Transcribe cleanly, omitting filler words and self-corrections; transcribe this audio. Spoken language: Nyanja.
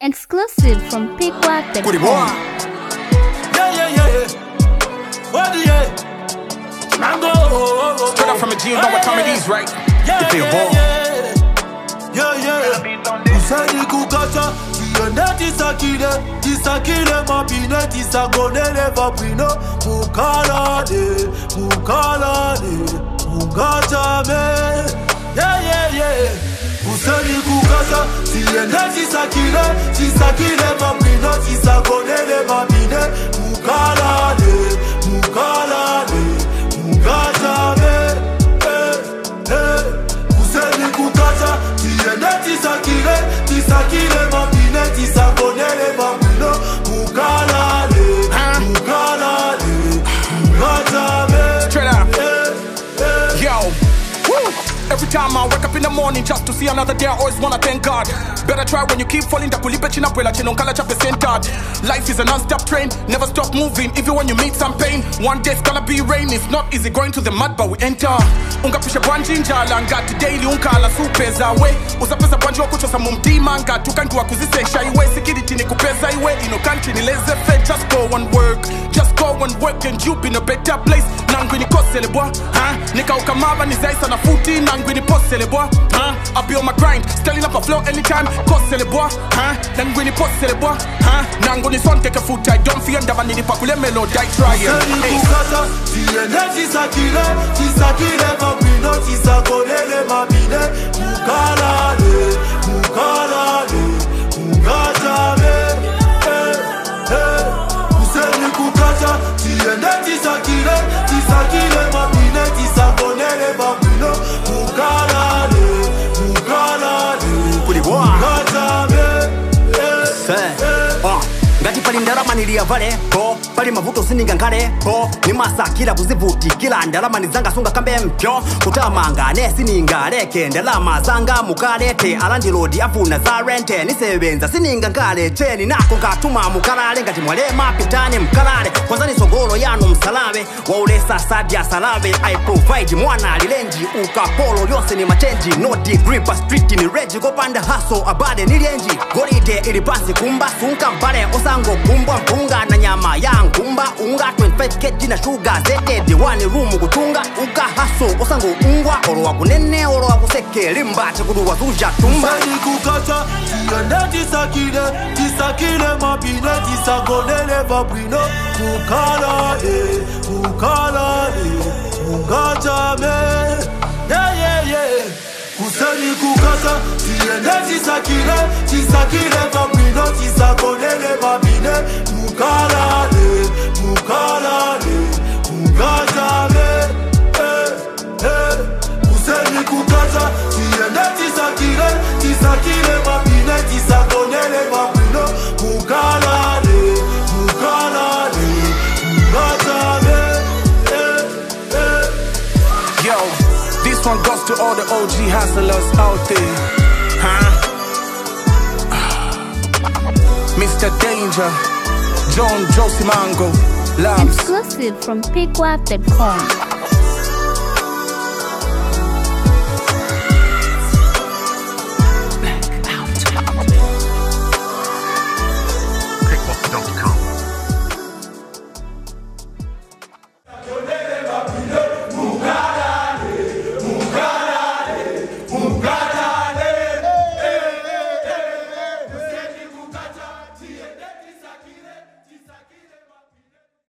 Exclusive from PickWatt.com. Yeah. What do you? Mango. Straight up from a G, you know what time it is, right? You feel ball. Usani kukata, tiende tisakile mapine, tisagonele vapino, mukalade, mukatame. Yeah. Usani kukata, tiende tisakile mapine, tisagonele vapine, mukalade, mukatame. Usani kukata, tiende tisakile mapine, tisagonele vapino, mukalade, mukatame. Straight up. Yo. Woo. Every time I wake up in the morning just to see another day, I always wanna thank God. Better try when you keep falling. Life is a non-stop train, never stop moving, even when you meet some pain. One day it's gonna be rain, it's not easy going to the mud, but we enter. Unga pisha banji njala, ngati daily unkala supeza we. Usapesa banji wakuchosa mumtima, ngati ukanduwa kuzisesha iwe. Sikiditi ni kupeza iwe, ino country ni leze fed. Just go and work and you be in a better place. Nangwi ni kosele boy, nika ukamava ni zaisa na futi. Nangwi ni posele boy, I'll be on my grind, styling up a flow anytime. Kosele boy, nangwi ni posele boy, nangu ni son take a foot. I don't fear ndaba ni pakule melody I try. Usani kukata, tiende tisakile mapino, tisagonele mapine, mukalade, mukatame. Usani kukata, tiende tisakile mapine, tisagonele mapino, mukalade, mukatame. Ngati pali ndalama niliyavale po, pali mavuto sininga nkale po, ni masakila kuzivutikila ndalama nizanga sunga kambe mpyo, kutamanga nesininga leke ndalama zanga mukalete, alandilodi afuna za rente, nisebenza sininga nkale cheni nako ngatuma mukalale, ngati mwalema pitane mkalale, kwanza ni sogolo yanu msalave, waulesa sadia salave, I provide mwana lilenji, ukapolo yose ni machenji, no degree pa street ni reji, kopanda haso abade nilienji, golide ilipasi kumba, sunka mbale osango kumbwa mpunga na nyama ya nkumba, unga 25 kg na sugar zete diwani rumu kutunga, uka haso osango ungwa, oro wa kunene oro wa kuseke limba chekudu wa zuja tumba. Usani kukata, tiende tisakile mapine, tisagonele vapino, mukalade, mukatame. Yeah. Usani kukata, tiende tisakile vapino, tisagonele vapine, mukalade, mukatame. Usani kukata, tiende tisakile mapine, tisagonele vapino, mukalade, mukatame. Yo, this one goes to all the OG hustlers out there, Mr. Danger, John Josie Mango, Labs. Exclusive from PickWatt.com.